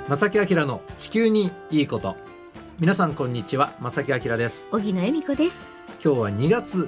正木明の地球にいいこと。皆さんこんにちは、正木明です。 荻野恵美子です。 今日は2月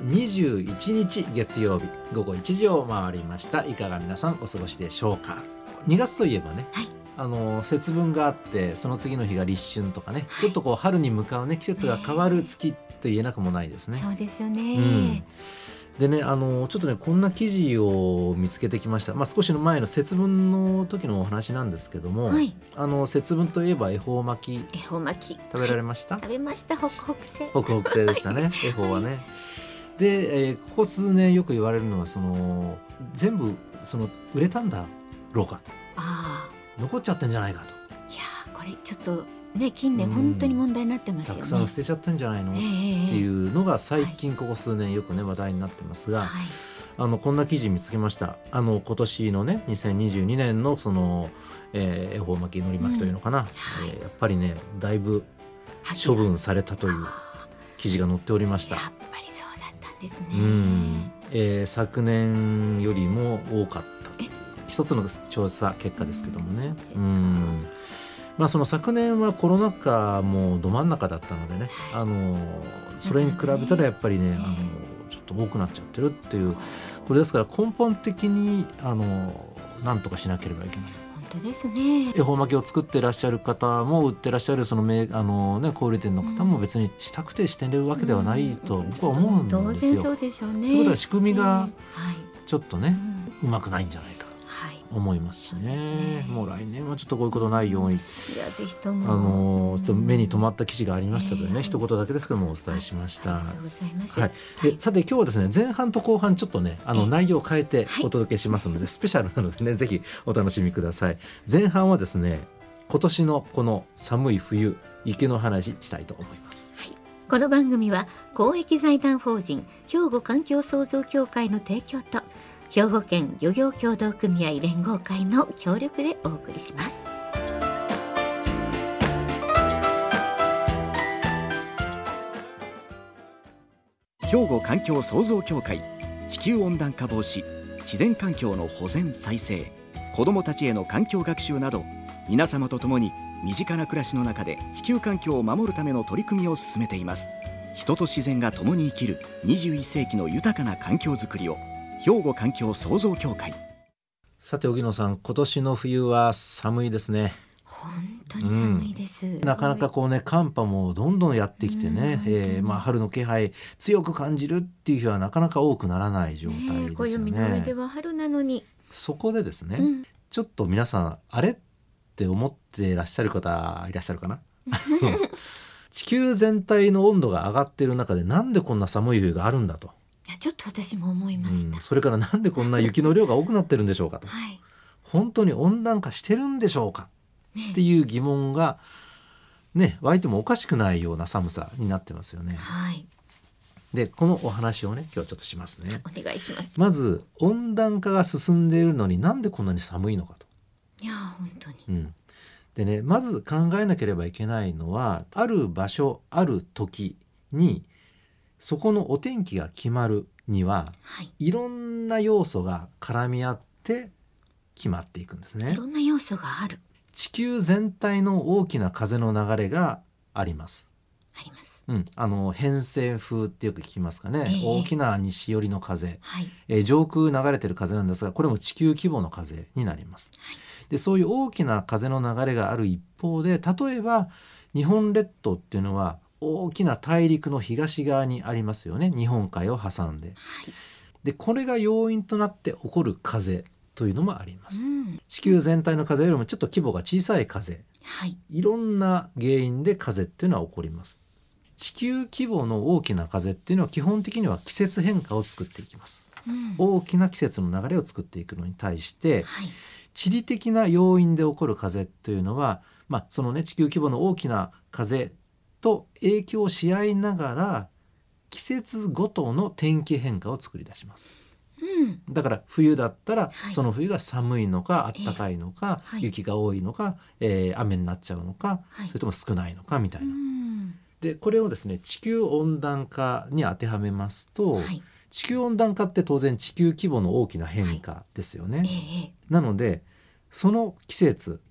21日月曜日午後1時を回りました。いかが皆さんお過ごしでしょうか。2月といえばね、 はい、 節分があって、その次の日が立春とかね、ちょっとこう春に向かうね、季節が変わる月と言えなくもないですね。 そうですよね、 でね、ちょっとねこんな記事を見つけてきました。少しの前の節分の時のお話なんですけども、 はい、 節分といえば恵方巻き食べられました？ 食べました。ホクホク製でしたね恵方はね、で、ここ数年よく言われるのは全部売れたんだろうか、残っちゃってんじゃないかと。 いやこれちょっとね、近年本当に問題になってますよね。 たくさん捨てちゃってんじゃないの、っていうのが最近ここ数年よくね話題になってますが、こんな記事見つけました。今年のね2022年の恵方巻き海苔巻きというのかな、やっぱりねだいぶ処分されたという記事が載っておりました。 やっぱりそうだったんですね。 昨年よりも多かったという一つの調査結果ですけどもね。その昨年はコロナ禍もど真ん中だったのでね、それに比べたらやっぱりね、ちょっと多くなっちゃってるっていう、これですから根本的になんとかしなければいけない。 本当ですね。 恵方巻きを作ってらっしゃる方も売ってらっしゃる小売店の方も別にしたくてしてるわけではないと僕は思うんですよ。 当然そうでしょうね。 ということは仕組みがちょっとね、うまくないんじゃないかと思いますしね。もう来年はちょっとこういうことないように、 いやぜひとも目に留まった記事がありましたのでね、一言だけですけどもお伝えしました。 ありがとうございます。 さて今日はですね、前半と後半ちょっとね内容を変えてお届けしますので、スペシャルなのでねぜひお楽しみください。前半はですね、今年のこの寒い冬雪の話したいと思います。 この番組は公益財団法人兵庫環境創造協会の提供と兵庫県漁業協同組合連合会の協力でお送りします。 兵庫環境創造協会、地球温暖化防止、自然環境の保全再生、子どもたちへの環境学習など、皆様と共に身近な暮らしの中で地球環境を守るための取り組みを進めています。人と自然が共に生きる21世紀の豊かな環境づくりを、兵庫環境創造協会。 さて荻野さん、今年の冬は寒いですね。 本当に寒いです、 なかなかこうね寒波もどんどんやってきてね、春の気配強く感じるっていう日はなかなか多くならない状態ですよね。 暦の上では春なのに。 そこでですね、ちょっと皆さんあれって思っていらっしゃる方いらっしゃるかな地球全体の温度が上がっている中でなんでこんな寒い冬があるんだと。 ちょっと私も思いました、 それからなんでこんな雪の量が多くなってるんでしょうかと、本当に温暖化してるんでしょうかっていう疑問がね湧いてもおかしくないような寒さになってますよね。でこのお話をね今日ちょっとしますね。 お願いします。 まず温暖化が進んでいるのになんでこんなに寒いのかと。 いや本当に、 でね、まず考えなければいけないのは、ある場所ある時にそこのお天気が決まるには、いろんな要素が絡み合って決まっていくんですね。 いろんな要素がある。 地球全体の大きな風の流れがあります。偏西風ってよく聞きますかね、大きな西寄りの風、上空流れてる風なんですが、これも地球規模の風になります。でそういう大きな風の流れがある一方で、例えば日本列島っていうのは大きな大陸の東側にありますよね、日本海を挟んで、でこれが要因となって起こる風というのもあります、地球全体の風よりもちょっと規模が小さい風、いろんな原因で風っていうのは起こります。地球規模の大きな風っていうのは基本的には季節変化を作っていきます、大きな季節の流れを作っていくのに対して、地理的な要因で起こる風というのは、そのね地球規模の大きな風と影響し合いながら季節ごとの天気変化を作り出します、だから冬だったら、その冬が寒いのか暖かいのか、雪が多いのか、雨になっちゃうのか、それとも少ないのかみたいな、でこれをですね地球温暖化に当てはめますと、地球温暖化って当然地球規模の大きな変化ですよね、なのでその季節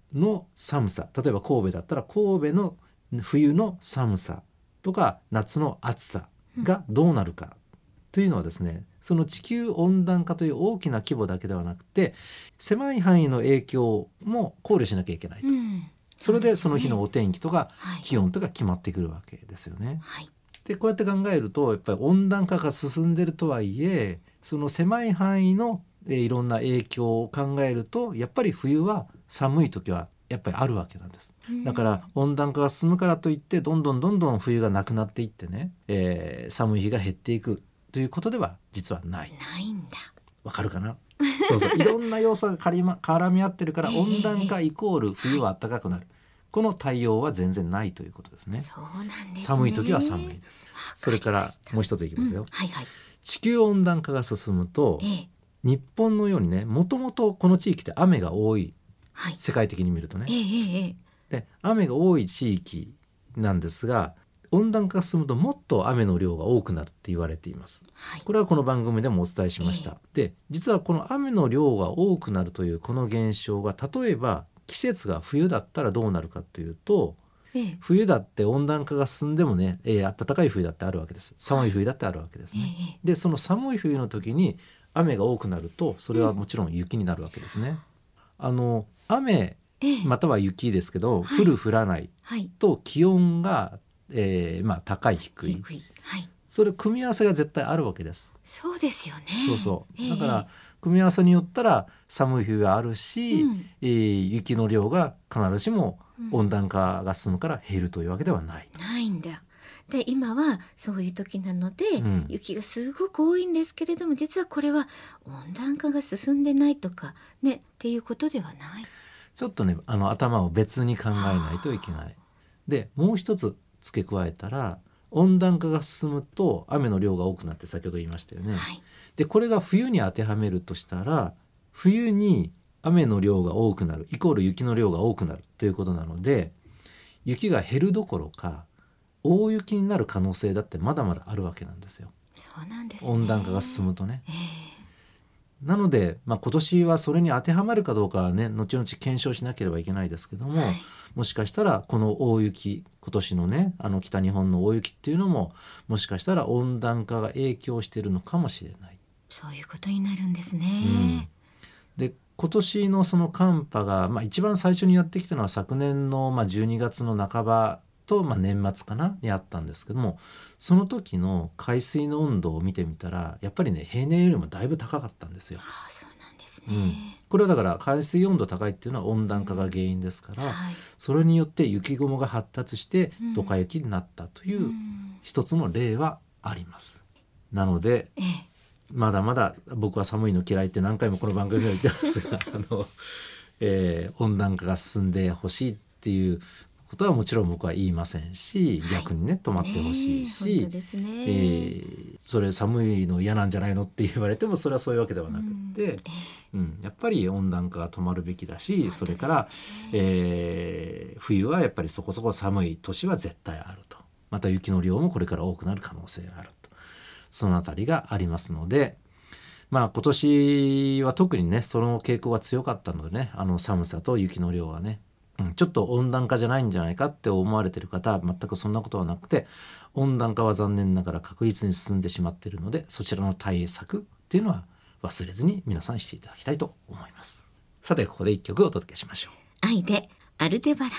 の寒さ、例えば神戸だったら神戸の冬の寒さとか夏の暑さがどうなるかというのはですね、その地球温暖化という大きな規模だけではなくて狭い範囲の影響も考慮しなきゃいけないと、それでその日のお天気とか気温とか決まってくるわけですよね。でこうやって考えるとやっぱり温暖化が進んでるとはいえその狭い範囲のいろんな影響を考えるとやっぱり冬は寒い時はやっぱりあるわけなんです。だから温暖化が進むからといってどんどん冬がなくなっていってね、寒い日が減っていくということでは実はない。 ないんだ。 わかるかな。そうそういろんな要素が絡み合ってるから温暖化イコール冬は暖かくなる、この対応は全然ないということですね。 そうなんですね。 寒い時は寒いです。それからもう一ついきますよ、地球温暖化が進むと、日本のようにねもともとこの地域って雨が多い、世界的に見るとね、で雨が多い地域なんですが温暖化が進むともっと雨の量が多くなるって言われています、これはこの番組でもお伝えしました、で実はこの雨の量が多くなるというこの現象が例えば季節が冬だったらどうなるかというと、冬だって温暖化が進んでもね、暖かい冬だってあるわけです。寒い冬だってあるわけですね、でその寒い冬の時に雨が多くなるとそれはもちろん雪になるわけですね。雨または雪ですけど、降る降らないと気温が、高い低い、それ組み合わせが絶対あるわけです。 そうですよね。 だから組み合わせによったら寒い冬があるし、雪の量が必ずしも温暖化が進むから減るというわけではない、 ないんだ。で今はそういう時なので、雪がすごく多いんですけれども実はこれは温暖化が進んでないとかねっていうことではない。 ちょっとね頭を別に考えないといけない。でもう一つ付け加えたら温暖化が進むと雨の量が多くなって先ほど言いましたよね、でこれが冬に当てはめるとしたら冬に雨の量が多くなるイコール雪の量が多くなるということなので雪が減るどころか大雪になる可能性だってまだまだあるわけなんですよ。 そうなんですね。 温暖化が進むとね、なので、今年はそれに当てはまるかどうかはね後々検証しなければいけないですけども、もしかしたらこの大雪今年のね北日本の大雪っていうのももしかしたら温暖化が影響しているのかもしれない。 そういうことになるんですね、 で今年のその寒波が、一番最初にやってきたのは昨年の12月の半ばと、年末かなにあったんですけどもその時の海水の温度を見てみたらやっぱりね平年よりもだいぶ高かったんですよ。 そうなんですね、 これはだから海水温度高いっていうのは温暖化が原因ですから、それによって雪雲が発達してドカ雪になったという一つの例はあります。なので、まだまだ僕は寒いの嫌いって何回もこの番組で言ってますが温暖化が進んでほしいっていうことはもちろん僕は言いませんし、逆にね止まってほしいし、 本当ですね、 それ寒いの嫌なんじゃないのって言われてもそれはそういうわけではなくて、やっぱり温暖化が止まるべきだし、それから、冬はやっぱりそこそこ寒い年は絶対あると、また雪の量もこれから多くなる可能性があると、そのあたりがありますので、今年は特にねその傾向が強かったのでね、寒さと雪の量はね、ちょっと温暖化じゃないんじゃないかって思われている方は全くそんなことはなくて、温暖化は残念ながら確実に進んでしまっているので、そちらの対策っていうのは忘れずに皆さんしていただきたいと思います。さてここで一曲お届けしましょう。 愛でアルデバラン。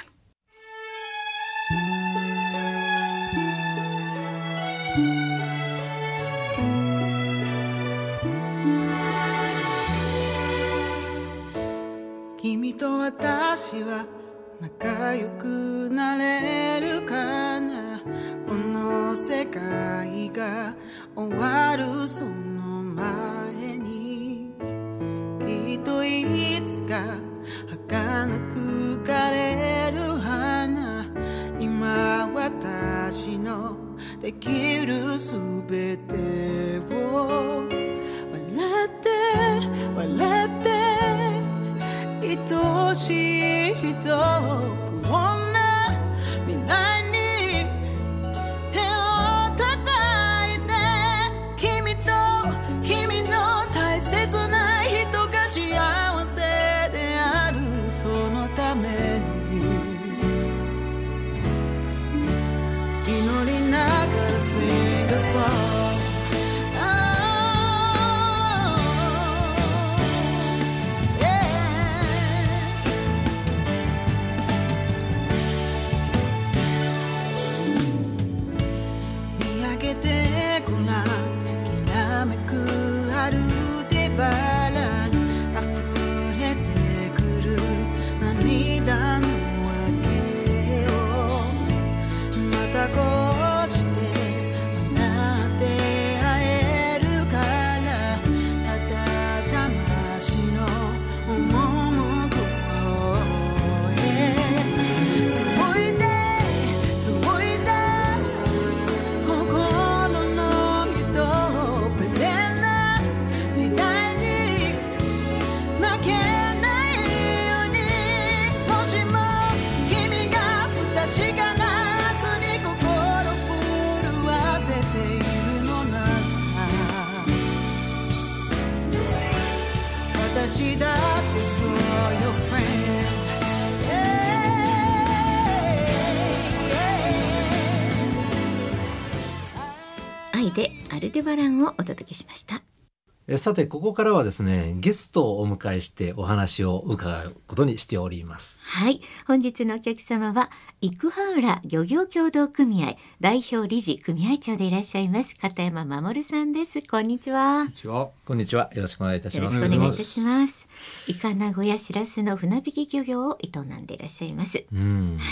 君と私は仲良くなれるかな、この世界が終わるその前に、きっといつか儚く枯れる花、今私のできるすべてを笑って笑って愛しい人、不穏な未来に手を叩いて、君と君の大切な人が幸せであるそのため私だってそう your friend、 愛でアルデバランをお届けしました。 さてここからはですね、ゲストをお迎えしてお話を伺うことにしております。 はい、本日のお客様は生原浦漁業協同組合代表理事組合長でいらっしゃいます片山守さんです。こんにちは。 こんにちは。よろしくお願いいたします。 よろしくお願いいたします。イカナゴやシラスの船引き漁業を営んでいらっしゃいます。 はい、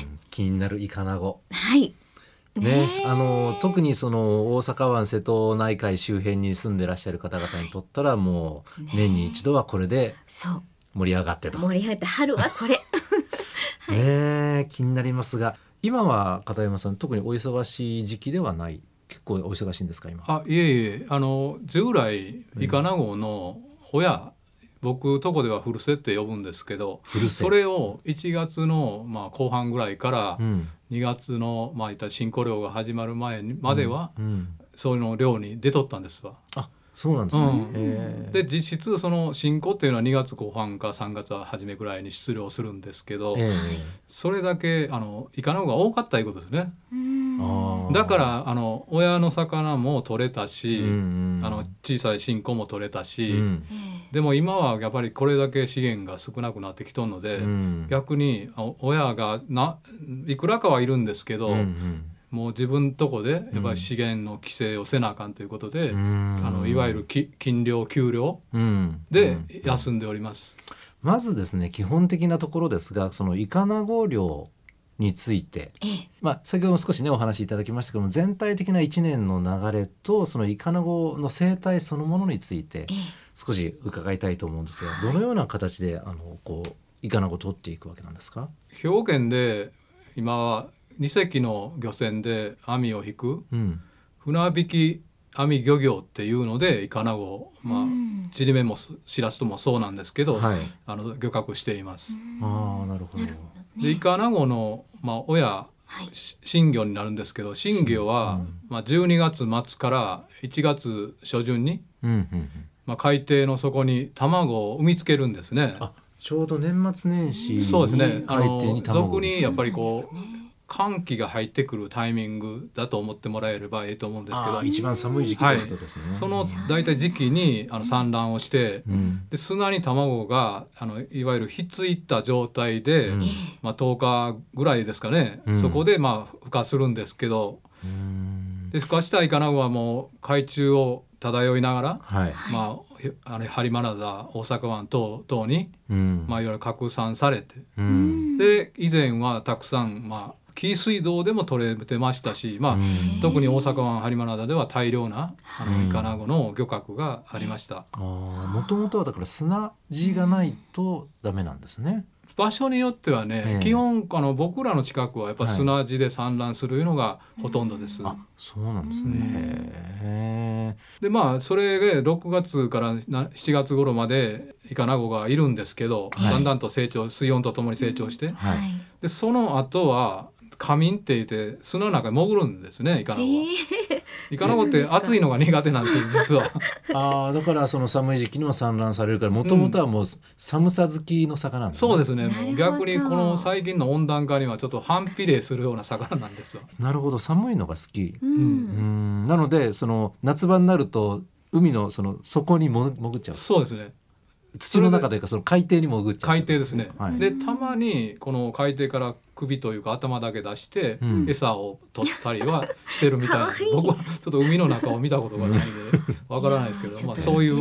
気になるイカナゴ。 はいね、特にその大阪湾瀬戸内海周辺に住んでらっしゃる方々にとったら、もう年に一度はこれで盛り上がってと、 盛り上がって春はこれ、 はい、ね、気になりますが、今は片山さん特にお忙しい時期ではない？結構お忙しいんですか今？ いえ従来イカナゴの親、僕とこではフルセって呼ぶんですけど、それを1月の後半ぐらいから2月の新古漁が始まる前までは、そういうの漁に出とったんですわ。 あ、そうなんですね。 で実質その新古っていうのは2月後半か3月初めぐらいに出漁するんですけど、それだけイカナゴが多かったいうことですね。だから親の魚も取れたし、小さい新古も取れたし、でも今はやっぱりこれだけ資源が少なくなってきとるので、逆に親がいくらかはいるんですけど、もう自分とこでやっぱり資源の規制をせなあかんということで、いわゆる禁漁休漁で休んでおります。 まずですね、基本的なところですが、そのイカナゴ漁について、先ほども少しねお話しいただきましたけども、全体的な1年の流れとそのイカナゴの生態そのものについて少し伺いたいと思うんですが、どのような形でイカナゴを取っていくわけなんですか？ 兵庫県で今は2隻の漁船で網を引く、船引き網漁業っていうのでイカナゴを、ちりめもしらすともそうなんですけど、漁獲しています。 なるほど。 でイカナゴの、親、新魚になるんですけど、新魚は、12月末から1月初旬に、海底の底に卵を産みつけるんですね。 ちょうど年末年始にそうですね、 海底に卵を俗にやっぱり寒気が入ってくるタイミングだと思ってもらえればいいと思うんですけど、 一番寒い時期ということですね。 その大体時期に産卵をして、で砂に卵がいわゆるひっついた状態で、10日ぐらいですかね、そこで孵化するんですけど、で孵化したイカナゴはもう海中を漂いながら、播磨灘大阪湾等々に、いわゆる拡散されて、で以前はたくさん紀伊水道でも取れてましたし、特に大阪湾播磨灘では大量なイカナゴの漁獲がありました。 もともとはだから砂地がないとダメなんですね。 場所によってはね、基本僕らの近くはやっぱ砂地で産卵するのがほとんどです。 そうなんですね。 でそれで6月から7月頃までイカナゴがいるんですけど、だんだんと成長、水温とともに成長して、でその後は仮眠って言って砂の中に潜るんですね、イカナゴは。イカナゴって暑いのが苦手なんです実は。 だからその寒い時期にも産卵されるから、もともとはもう寒さ好きの魚なんですね。 そうですね。もう逆にこの最近の温暖化にはちょっと反比例するような魚なんですよ。 なるほど、寒いのが好き。なのでその夏場になると海のその底に潜っちゃう。 そうですね。 土の中というかその海底に潜っちゃう。 海底ですね。でたまにこの海底から首というか頭だけ出して、餌を取ったりはしてるみたいな。僕はちょっと海の中を見たことがないんでわからないですけど、そういう。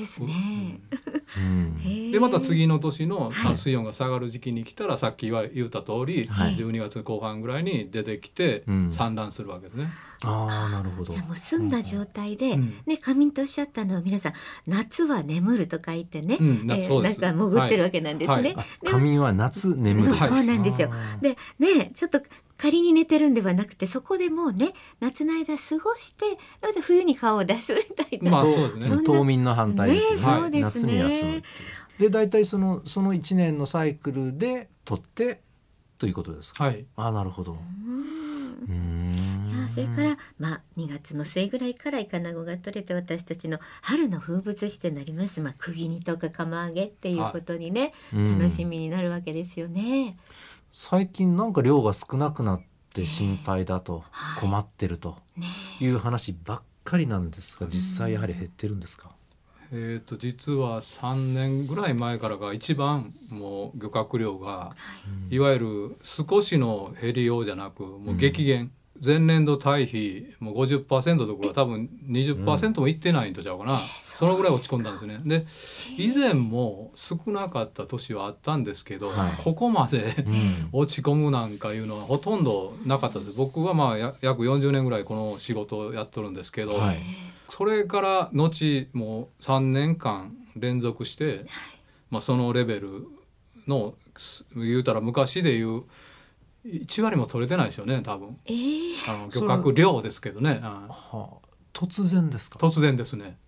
でまた次の年の水温が下がる時期に来たら、さっき言った通り、12月後半ぐらいに出てきて産卵するわけですね。 なるほど。 じゃあもう澄んだ状態で、仮眠とおっしゃったのは、皆さん夏は眠るとか言ってね、なんか潜ってるわけなんですね。 仮眠は夏眠る。 そうなんですよ。でね、ちょっと仮に寝てるんではなくて、そこでもうね夏の間過ごしてまた冬に顔を出すみたいな、 そうですね、 冬眠の反対ですよね。 そうですね。 夏に休む。で大体その1年のサイクルで取ってということですか。 はい。 なるほど。 それから、2月の末ぐらいからイカナゴが取れて、私たちの春の風物詩となります、釘煮とか釜揚げっていうことにね、楽しみになるわけですよね。 最近なんか量が少なくなって心配だと、困ってるという話ばっかりなんですが、実際やはり減ってるんですか？ 実は3年ぐらい前からが一番もう漁獲量が、いわゆる少しの減りようじゃなくもう激減、前年度対比もう 50% とか多分 20% もいってないんとちゃうかな、そのぐらい落ち込んだんですね。で以前も少なかった年はあったんですけど、ここまで落ち込むなんかいうのはほとんどなかったです。僕は約40年ぐらいこの仕事をやっとるんですけど、それから後もう3年間連続して、そのレベルの言うたら昔でいう1割も取れてないですよね多分、漁獲量ですけどね、 突然ですか？ 突然ですね。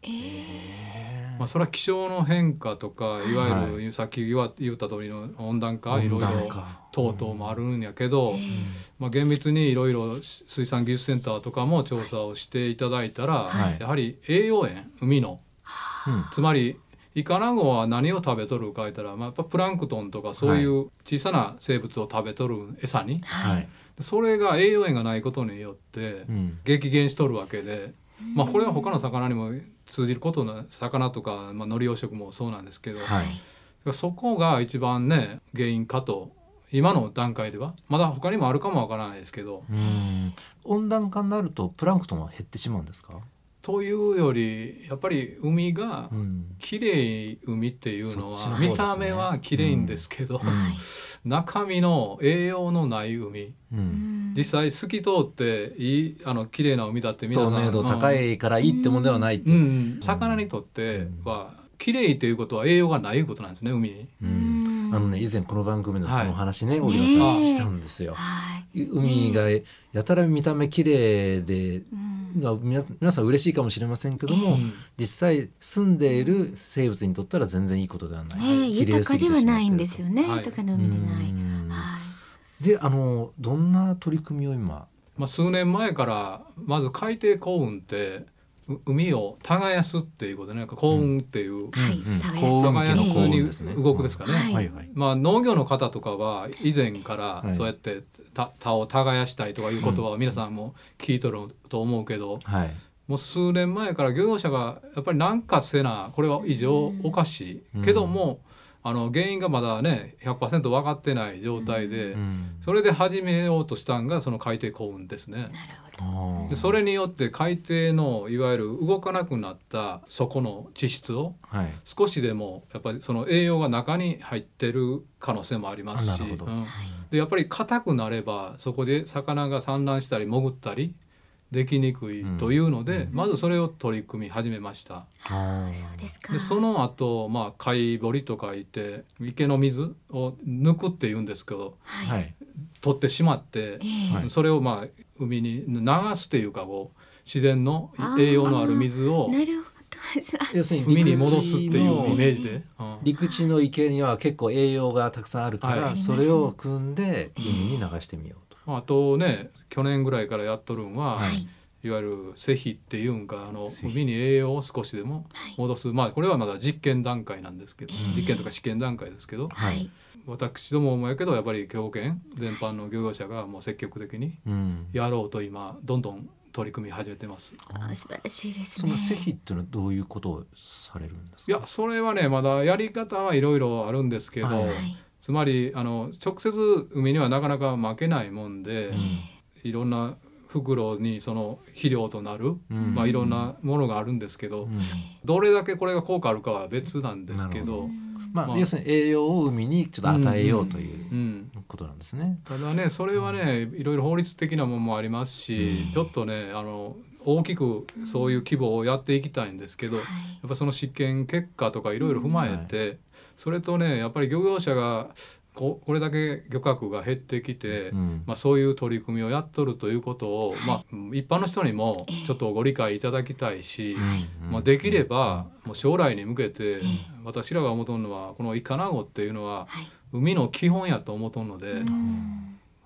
それは気象の変化とか、いわゆるさっき言った通りの温暖化いろいろ等々もあるんやけど、厳密にいろいろ水産技術センターとかも調査をしていただいたら、やはり栄養塩、海の、つまりイカナゴは何を食べとるか言ったら、やっぱプランクトンとかそういう小さな生物を食べとる餌に、それが栄養塩がないことによって激減しとるわけで、これは他の魚にも通じることな、魚とか、海苔養殖もそうなんですけど、そこが一番ね原因かと今の段階では。まだ他にもあるかもわからないですけど。 温暖化になるとプランクトンは減ってしまうんですか？ というよりやっぱり海がきれい、海っていうのは見た目はきれいんですけど、中身の栄養のない海、実際透き通ってきれいな海だって皆さん透明度高いからいいってもんではないって、 魚にとってはきれいということは栄養がないことなんですね、海に。 以前この番組のその話ね、荻野さんしたんですよ。海がやたら見た目きれいで、皆さん嬉しいかもしれませんけども、実際住んでいる生物にとったら全然いいことではない、 豊かではないんですよね、豊かな海でない。 でどんな取り組みを今、 数年前からまず海底耕運って海を耕すっていうことで、耕運っていう、耕すに動くですかね。農業の方とかは以前からそうやって田を耕したりとかいうことは皆さんも聞いとると思うけど、もう数年前から漁業者がやっぱり何かせな、これは異常おかしいけども、原因がまだね 100% 分かってない状態で、それで始めようとしたのがその海底耕運ですね。でそれによって海底のいわゆる動かなくなった底の地質を少しでもやっぱりその栄養が中に入ってる可能性もありますし、でやっぱり硬くなればそこで魚が産卵したり潜ったりできにくいというので、まずそれを取り組み始めました。でその後、貝掘りとかいて池の水を抜くっていうんですけど、取ってしまって、それを海に流すっていうか、自然の栄養のある水を要するに海に戻すっていうイメージで、 陸地の池には結構栄養がたくさんあるから、それを汲んで海に流してみようと。 あとね、去年ぐらいからやっとるんは、いわゆる施肥っていうんか、海に栄養を少しでも戻す、これはまだ実験段階なんですけど、実験とか試験段階ですけど、私どももやけどやっぱり兵庫県全般の漁業者がもう積極的にやろうと今どんどん取り組み始めてます。 素晴らしいですね。 その施肥っていうのはどういうことをされるんですか？ いや、それはねまだやり方はいろいろあるんですけど、つまり直接海にはなかなかまけないもんで、いろんな袋にその肥料となる、いろんなものがあるんですけど、どれだけこれが効果あるかは別なんですけど、 要するに栄養を海にちょっと与えようということなんですね。 ただね、それはねいろいろ法律的なものもありますし、ちょっとね大きくそういう規模をやっていきたいんですけど、やっぱその試験結果とかいろいろ踏まえて、それとねやっぱり漁業者がこれだけ漁獲が減ってきて、そういう取り組みをやっとるということを、一般の人にもちょっとご理解いただきたいし、できればもう将来に向けて、私らが思うとるのはこのイカナゴっていうのは海の基本やと思うとるので、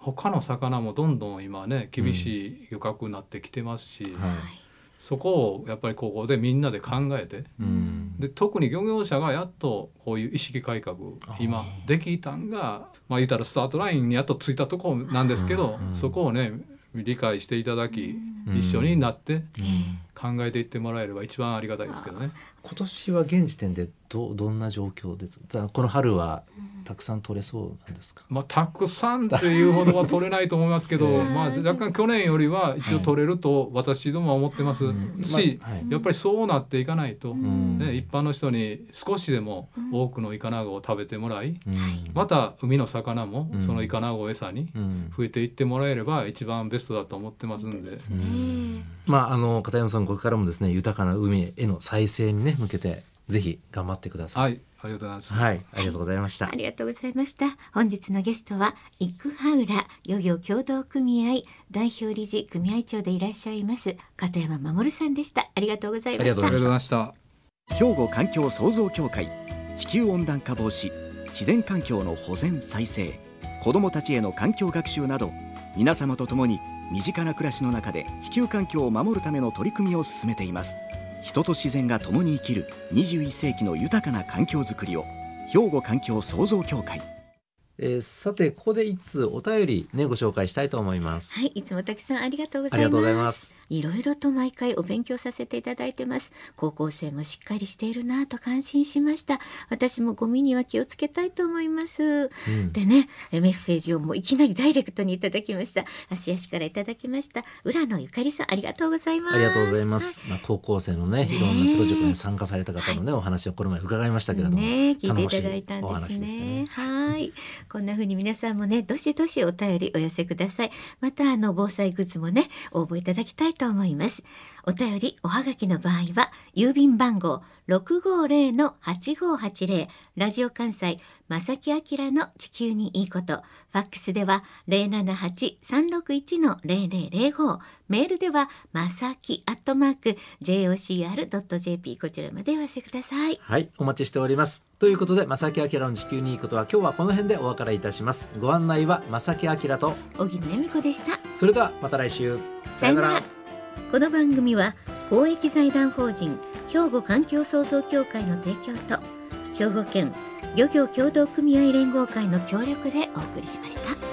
他の魚もどんどん今ね厳しい漁獲になってきてますし、そこをやっぱりここでみんなで考えて、で特に漁業者がやっとこういう意識改革今できたんが、言ったらスタートラインにやっとついたところなんですけど、そこをね理解していただき、一緒になって考えていってもらえれば一番ありがたいですけどね。 今年は現時点でどんな状況ですか？この春はたくさん取れそうなんですか？ たくさんというほどは取れないと思いますけど、若干去年よりは一応取れると私どもは思ってますし、やっぱりそうなっていかないと、一般の人に少しでも多くのイカナゴを食べてもらい、また海の魚もそのイカナゴを餌に増えていってもらえれば一番ベストだと思ってますんで、 片山さん、これからもですね豊かな海への再生にね向けてぜひ頑張ってください。 はい、ありがとうございます。 はい、ありがとうございました。 ありがとうございました。本日のゲストは生羽浦漁業協同組合代表理事組合長でいらっしゃいます片山守さんでした。ありがとうございました。 ありがとうございました。 兵庫環境創造協会、地球温暖化防止、自然環境の保全再生、子どもたちへの環境学習など、皆様と共に身近な暮らしの中で地球環境を守るための取り組みを進めています。人と自然が共に生きる21世紀の豊かな環境づくりを、兵庫環境創造協会。 さて、ここで一通お便りねご紹介したいと思います。 はい、いつもたくさんありがとうございます。 ありがとうございます。 いろいろと毎回お勉強させていただいてます。高校生もしっかりしているなと感心しました。私もゴミには気をつけたいと思います、でね、メッセージをもういきなりダイレクトにいただきました。芦屋市からいただきました浦野ゆかりさん、ありがとうございます。 ありがとうございます。高校生のねいろんなプロジェクトに参加された方のね、お話をこの前伺いましたけれども、 聞いていただいたんですね。はい、こんな風に皆さんもねどしどしお便りお寄せください。また防災グッズもね応募いただきたいと思います。お便りおはがきの場合は郵便番号 650-8580 ラジオ関西正木明の地球にいいこと、ファックスでは 078-361-0005、メールではまさき@jocr.jp、 こちらまでお寄せください。 はい、お待ちしております。ということで正木明の地球にいいことは今日はこの辺でお別れいたします。ご案内は正木明と荻野恵美子でした。 それではまた来週、 さよなら。この番組は公益財団法人兵庫環境創造協会の提供と兵庫県漁業協同組合連合会の協力でお送りしました。